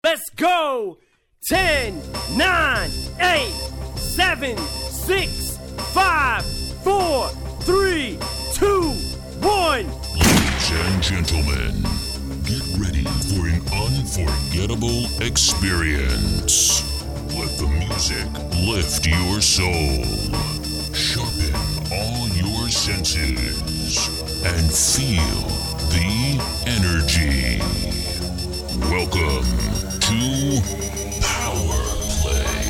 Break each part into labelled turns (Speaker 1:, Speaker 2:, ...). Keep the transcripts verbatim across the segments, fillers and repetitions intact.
Speaker 1: Let's go! ten, nine, eight, seven, six, five, four, three, two, one.
Speaker 2: Ladies and gentlemen, get ready for an unforgettable experience. Let the music lift your soul, sharpen all your senses, and feel the energy. Welcome to Power Play.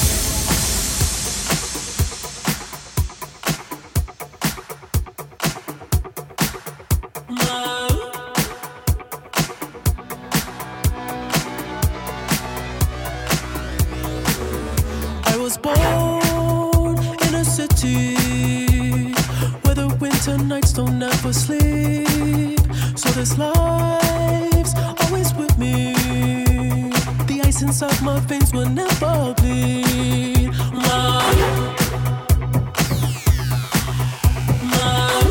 Speaker 3: I was born in a city where the winter nights don't ever sleep. So this life's always with me. The ice inside my veins will never bleed. Mom. Mom.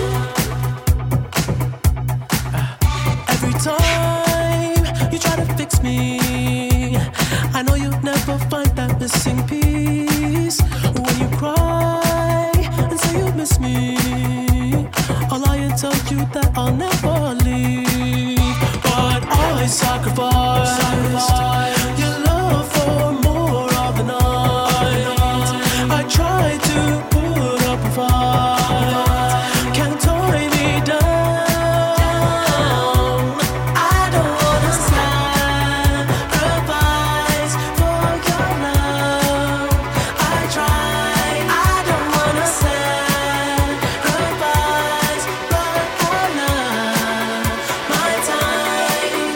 Speaker 3: Every time you try to fix me, I know you'll never find that missing piece. When you cry and say you miss me, I'll lie and tell you that I'll never leave. But I sacrificed, sacrificed your love for more of the night. I tried to put up a fight, can't tie me down. I don't wanna sacrifice for your love. I tried, I don't wanna sacrifice, but I love my time.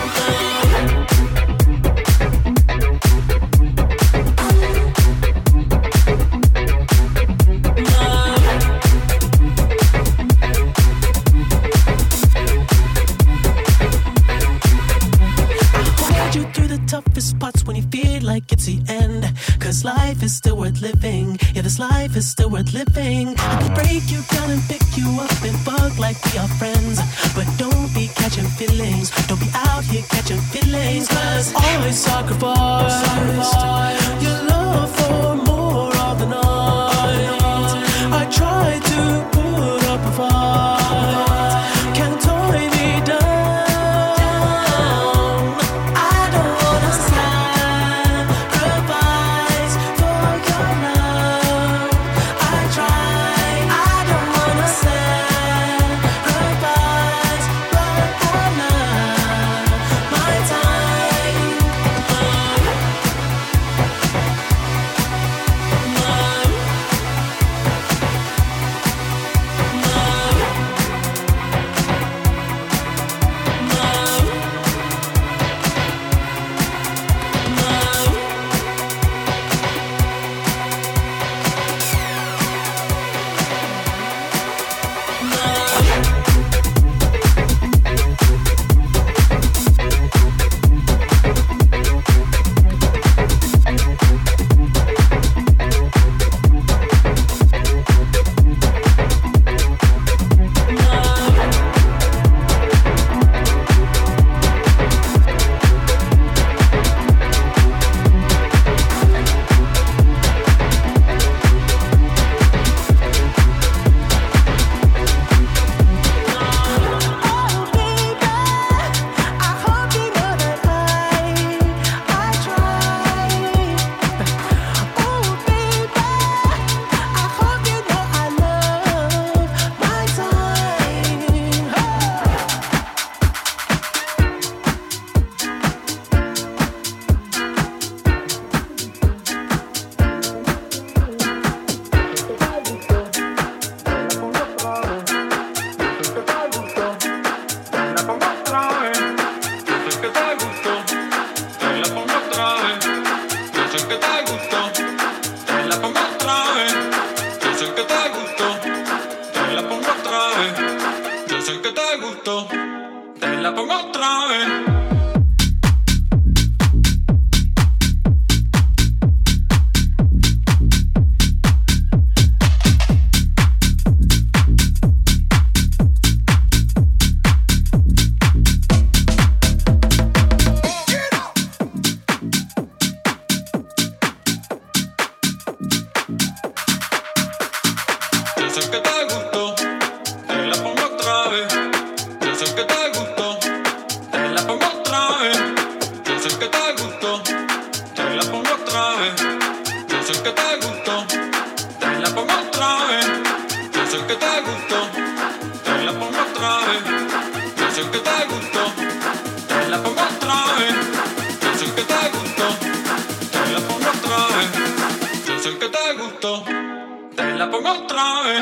Speaker 3: Hold you through the toughest parts when you feel like it's the end. Cause life is still worth living. Yeah, this life is still worth living. I can break you down and pick you up and fuck like we are friends. But don't be catching feelings. Don't be out here catching feelings. Cause I sacrificed, sacrificed your love for more of the night. I tried to put up a fight, can't tie me down. I don't wanna sacrifice for your love. I tried, I don't wanna sacrifice, but I love my time. Mom.
Speaker 4: te gustó, te la pongo otra vez.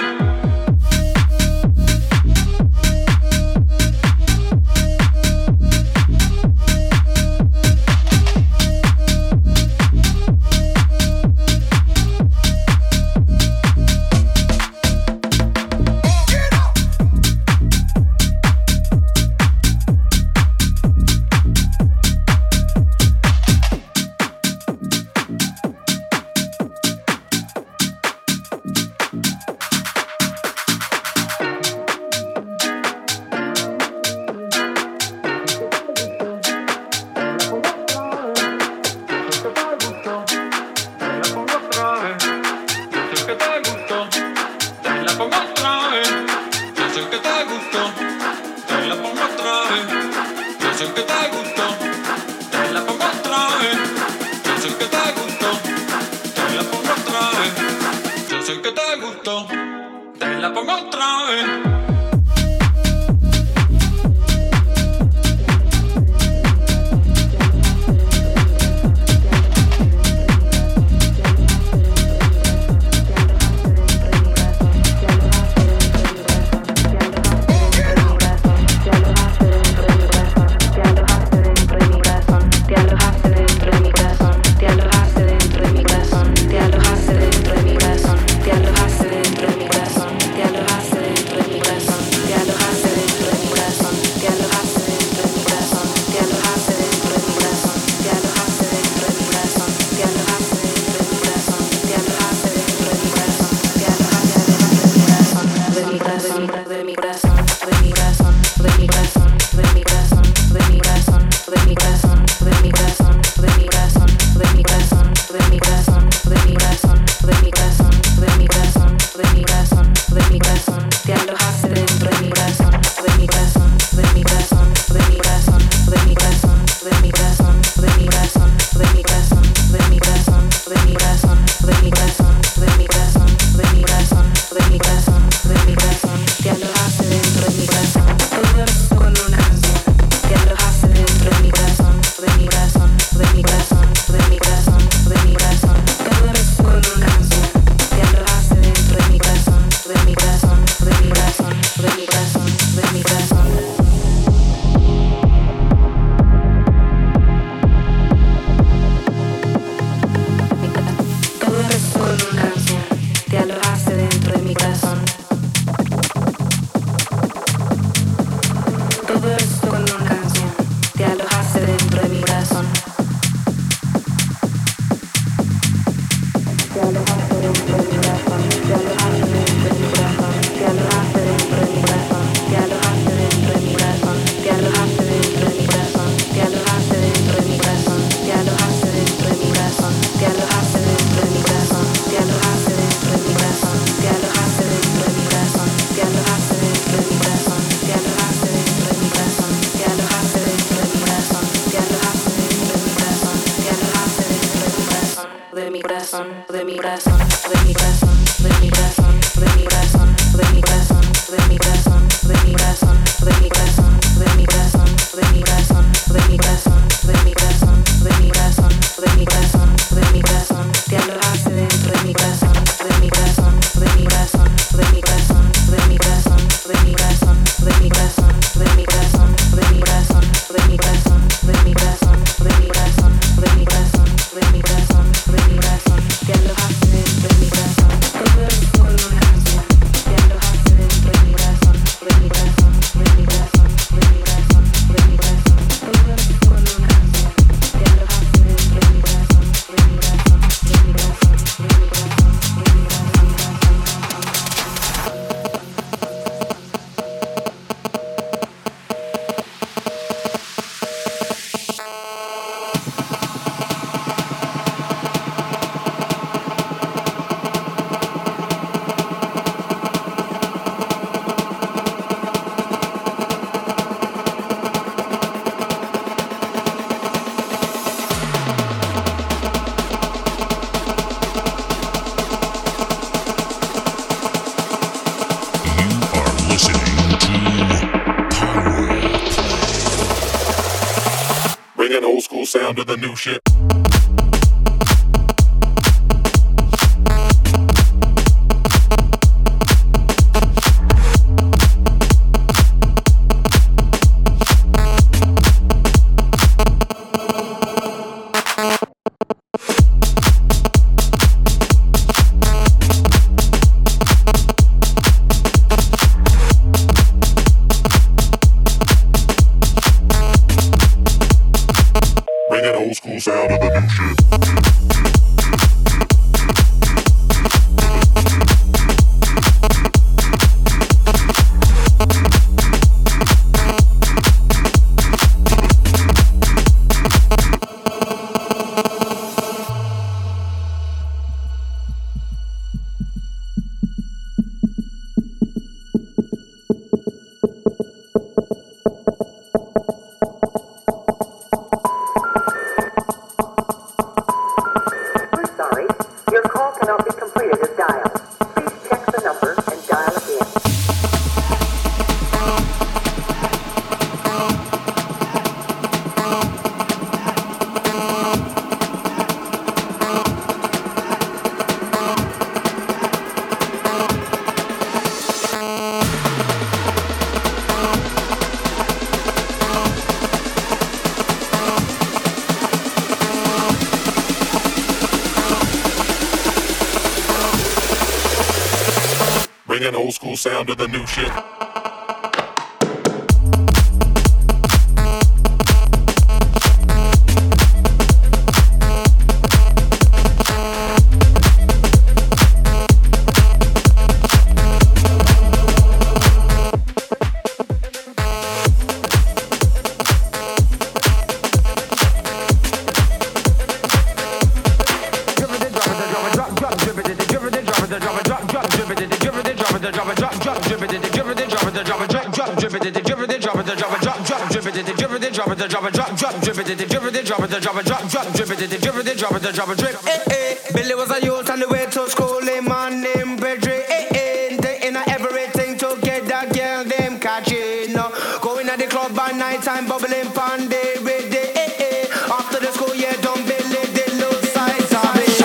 Speaker 5: Bringing old school sound to the new shit.
Speaker 2: Bringing old school sound to the new shit. Bringing old school sound to the new shit.
Speaker 5: Billy was a youth on the way to school, a man named Pedri. Taking everything to get that girl, them catching. Going at the club by night time, bubbling pandy with the after the school, yeah, don't Billy, they lose sight of it.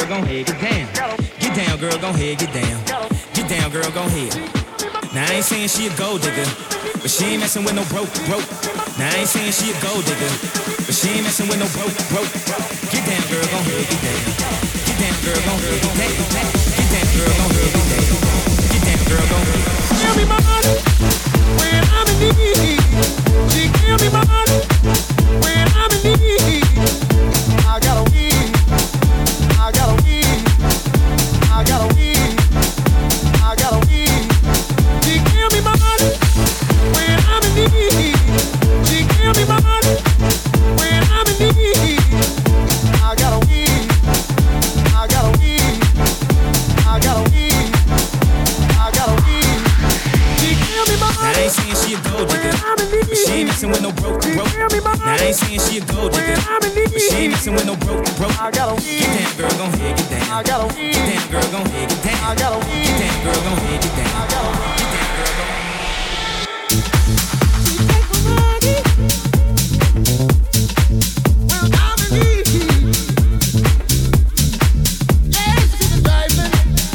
Speaker 6: girl, gon' head, get down. Get down, girl, gon' head, get down. Get down, girl, gon' head. Now I ain't saying she a gold digger, but she ain't messing with no broke, broke. Now I ain't saying she a gold digger, but she ain't messing with no broke, broke. Get down, girl, gon' head, get down. Get down, girl, gon' head, get down. Get down, girl, gon' head, get down. Get down, girl, gon' head.
Speaker 7: Give me money when I'm in need. She give me money when I'm in need. I got a weed. I got a weed. I got a weed. I got a weed. She give me money when I'm in need. She give me money when I'm in need. I got a weed. I got a weed. I got a weed. I got a weed. She give me money.
Speaker 6: Now I ain't saying she a gold digger, but she ain't messing with no broke, broke. Now I ain't saying she a gold digger, but she ain't messing with no broke, broke.
Speaker 7: I got a weed.
Speaker 6: Get down, girl, gon' head, get down.
Speaker 7: I got a weed.
Speaker 6: Get down, girl, gon' head, get down.
Speaker 7: I got a weed.
Speaker 6: Get down, girl, gon' head, get down.
Speaker 7: I got a weed.
Speaker 6: Get down, girl, gon' head.
Speaker 7: She take my money when I'm in need. Yes, she's driving.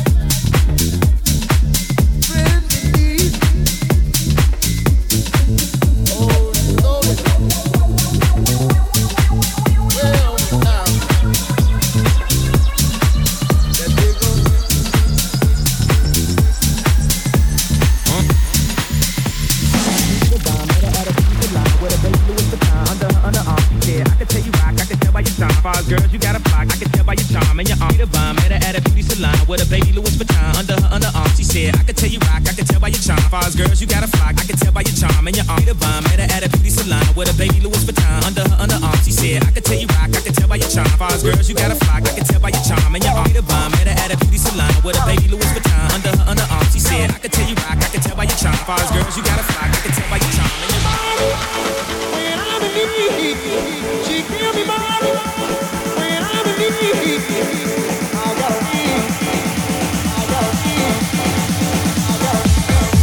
Speaker 7: Friends in need. Oh, Lord. Well, now that big old
Speaker 6: girls, you got a flock. I can tell by your charm and your arm. The bomb met her at a beauty salon with a baby Louis Vuitton under her underarm. She said, I can tell you rock. I can tell by your charm. Fars girls, you got a flock. I can tell by your charm and your arm. The bomb met her at a beauty salon with a baby Louis Vuitton under her underarm. She said, I can tell you rock. I can tell by your charm. Fars girls, you got a flock. I can tell by your charm and your arm. The bomb met her at a beauty salon with a baby Louis Vuitton under her underarm. She said, I can tell you rock. I can tell by your charm. Fars girls, you got a flock. I can tell by your charm and your arm.
Speaker 7: when I'm in need. She give me money when I'm in need. I got a weed. I got a weed. I got a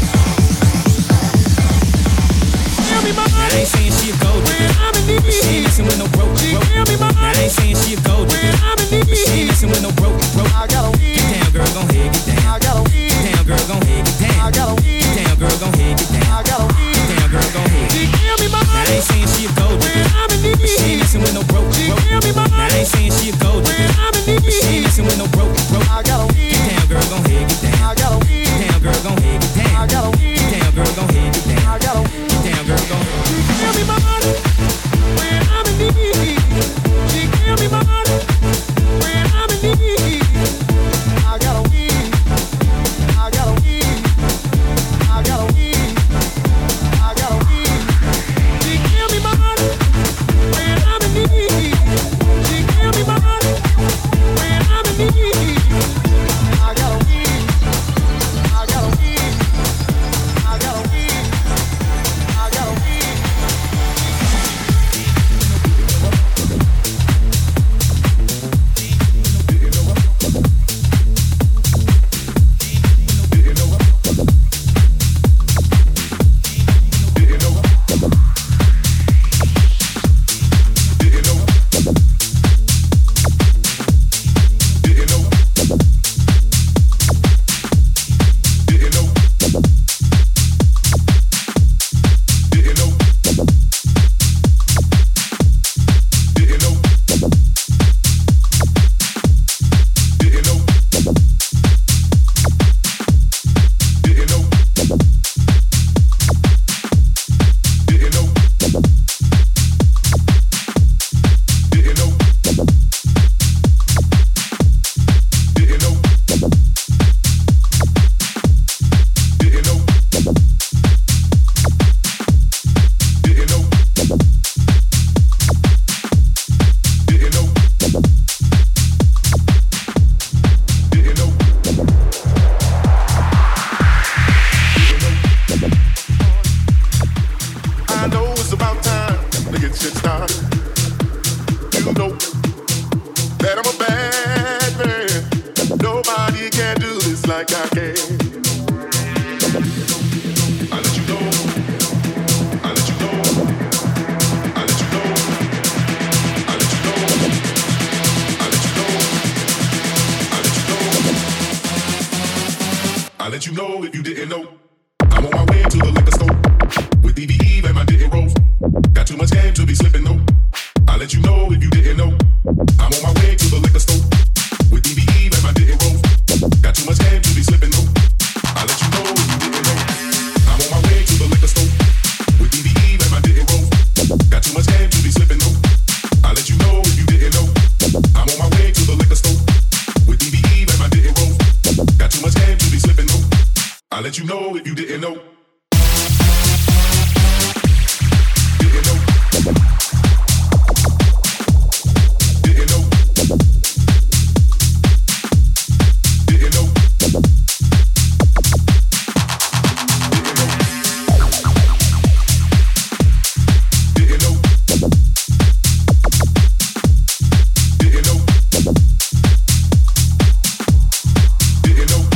Speaker 7: weed. Give me money.
Speaker 6: Now I ain't saying she a gold digger,
Speaker 7: when I'm in need.
Speaker 6: but she ain't messing with no broke,
Speaker 7: She
Speaker 6: broke.
Speaker 7: give me money
Speaker 6: Now I ain't saying she a gold digger,
Speaker 7: when I'm in need.
Speaker 6: but she ain't messing with no broke, broke.
Speaker 7: I got a weed.
Speaker 6: Get down, girl, gon' head, get down.
Speaker 7: I got a weed.
Speaker 6: Get down, girl, gon' head, get down.
Speaker 7: I got a weed.
Speaker 6: Get down, girl, gon' head, get down.
Speaker 7: I got a weed.
Speaker 6: Get down, girl, gon' head.
Speaker 7: She give me money
Speaker 6: Now I ain't saying she a gold digger,
Speaker 7: when I'm in need.
Speaker 6: but she ain't messing with no broke,
Speaker 7: She
Speaker 6: broke.
Speaker 7: give me money
Speaker 6: Now I ain't saying she a gold digger,
Speaker 7: when I'm in need.
Speaker 6: but she ain't messing with no broke, broke.
Speaker 7: I got a weed.
Speaker 6: Get down, girl, gon' head, get down.
Speaker 7: I got a weed.
Speaker 6: Get down, girl, gon' head, get down.
Speaker 7: I got a weed.
Speaker 6: Get down, girl, gon' head, get down.
Speaker 7: I got a weed.
Speaker 6: Get down, girl, gon' head.
Speaker 7: She give me money when I'm in need. She give me money when I'm in need.
Speaker 2: I'm on my way to the liquor store with D B E and my Ditty Rose. Got too much game to be slipping, no. I'll let you know if you didn't know. I'm on my way to the liquor store with D B E and my Ditty Rose. Got too much game to be slipping, no. I'll let you know if you didn't know. I'm on my way to the liquor store with D B E and my Ditty Rose. Got too much game to be slipping, no. I'll let you know if you didn't know. I'm on my way to the liquor store with D B E and my Ditty Rose. Got too much game to be slipping, no. I'll let you know if you didn't know. Didn't know. Didn't know. Didn't know. Didn't know. Didn't know. Didn't know.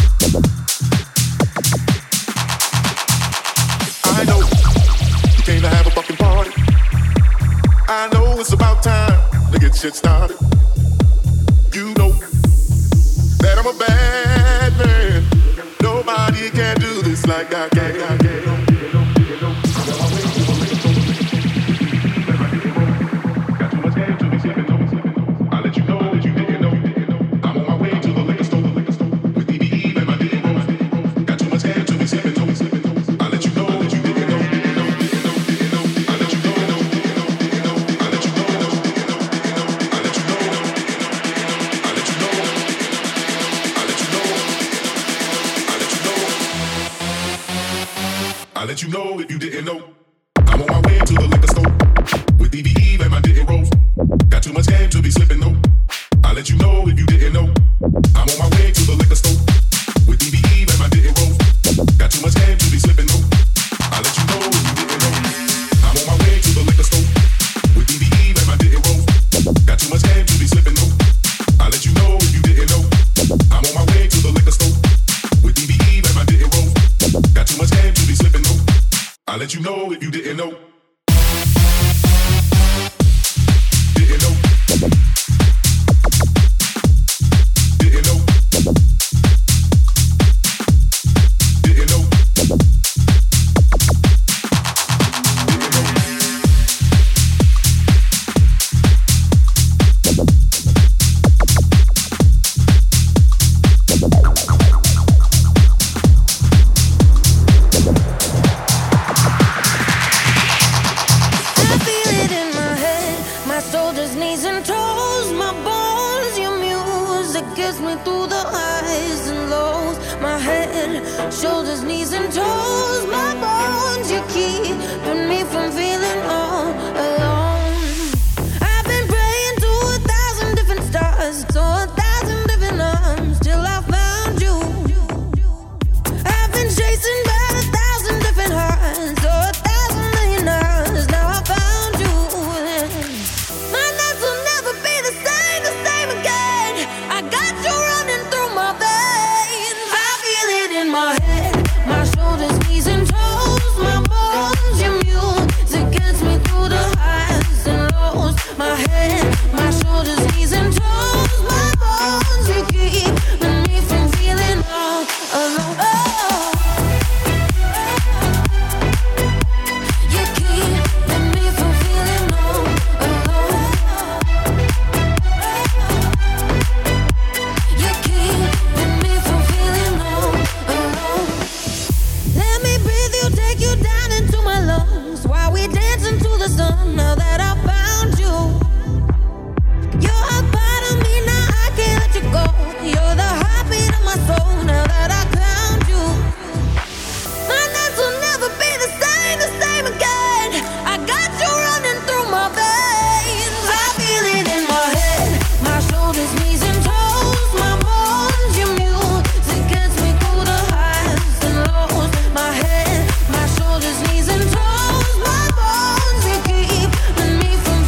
Speaker 2: I know you came to have a fucking party. I know it's about time to get shit started. You know that I'm a bad man. Nobody can do this like I can. I'll let you know that you didn't know. I'm on my way to the liquor store with D B E and my Ditty Rose. Got too much game to be slipping, no. I'll let you know that you didn't know. I'll let you know. I'll let you know. I'll let you know. I'll let you know. I'll let you know. I'll let you know. I'll let you know if you didn't know. I'm on my way to the liquor store with D B E and my Ditty Rose. Got too much game to be slipping, no. I'll let you know if you didn't know. I'm on my way to the liquor store with D B E and my Ditty Rose. Got too much game to be slipping, no. I'll let you know if you didn't know. I'm on my way to the liquor store with D B E and my Ditty Rose. Got too much game to be slipping, no. I'll let you know if you didn't know. I'm on my way to the liquor store with D B E and my Ditty Rose. Got too much game to be slipping, no. I'll let you know if you didn't know. Didn't know. Didn't know. Didn't know.
Speaker 8: I feel it in my head, my shoulders, knees and toes, my bones. Your music gets me through the highs and lows. My head, shoulders, knees and toes, my bones. You keeping me from feeling all alone. I've been praying to a thousand different stars, to a thousand different arms, till I found you. I've been chasing by a thousand different hearts, so a thousand million hours. Now I found you. My nights will never be the same, the same again. I got you running through my veins. I feel it in my head, my shoulders, knees and toes, my bones. Your music gets me through the highs and lows. My head, my shoulders, knees and toes, my bones. You keep me from feeling all alone. Oh. You keep me from feeling all alone. You keep me from feeling all alone. Let me breathe you, take you down into my lungs while we dance into the sun. Now that I found you, you're a part of me. Now I can't let you go. You're the heartbeat of my soul. Now that I found you, my nights will never be the same, the same again. I got you running through my veins. I feel it in my head, my shoulders, knees and toes, my bones. Your music gets me through the highs and lows. My head, my shoulders, knees and toes, my bones. You keep me from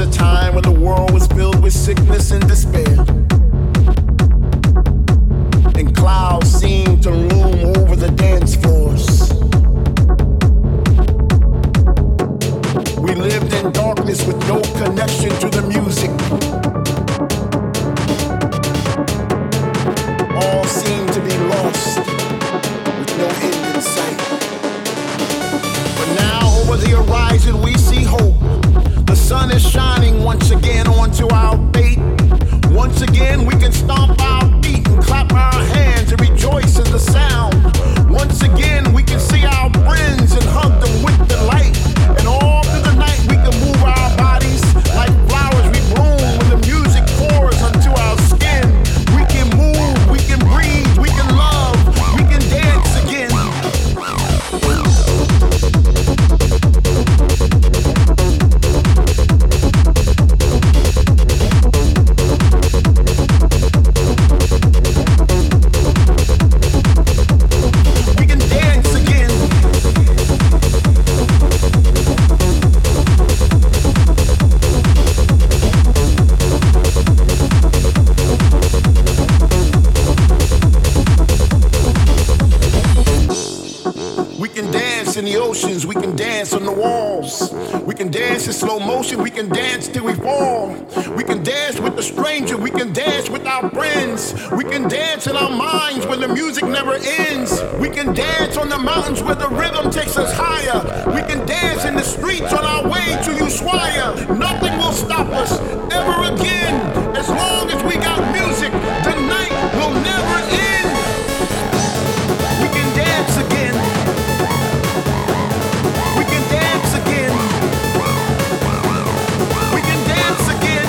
Speaker 7: a time when the world was filled with sickness and despair, and clouds seemed to loom over the dance floors. We lived in darkness with no connection to the music. All seemed to be lost with no end in sight. But now over the horizon we see hope. The sun is shining once again onto our fate. Once again we can stomp our feet and clap our hands and rejoice in the sound. Once again we can see our friends and hug them with delight. And all through the night we can move our bodies like flowers we bloom when the music pours onto our skin. We can move, we can breathe, we can love, we can dance again. In the oceans, we can dance on the walls. We can dance in slow motion, we can dance till we fall. We can dance with the stranger, we can dance with our friends. We can dance in our minds where the music never ends. We can dance on the mountains where the rhythm takes us higher. We can dance in the streets on our way to Ushuaia. Nothing will stop us ever again. As long as we got music, the night will never end. We can dance again. We can dance again. We can dance again.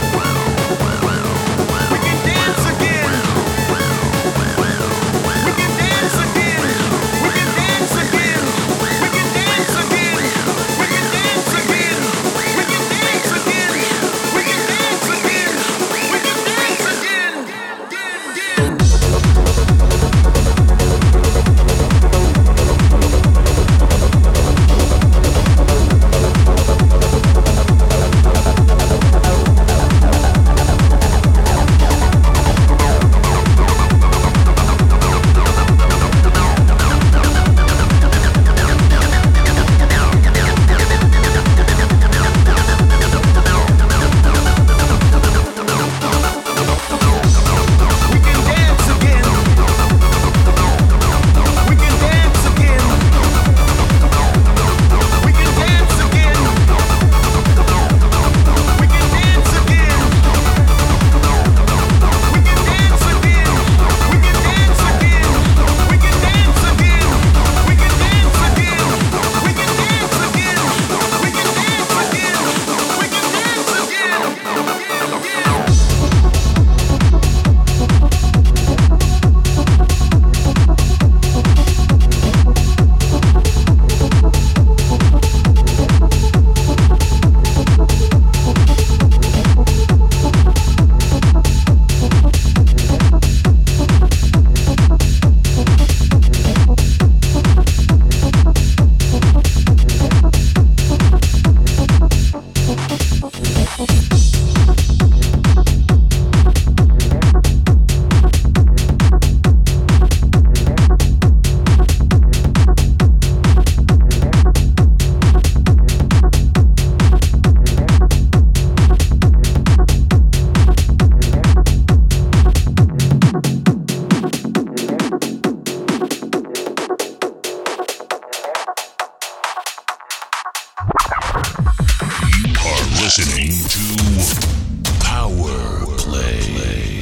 Speaker 7: We can dance again. We can dance again. We can dance again. We can dance again. We can dance again. We can dance again. We can dance again. We can dance again.
Speaker 2: Listening to Power Play.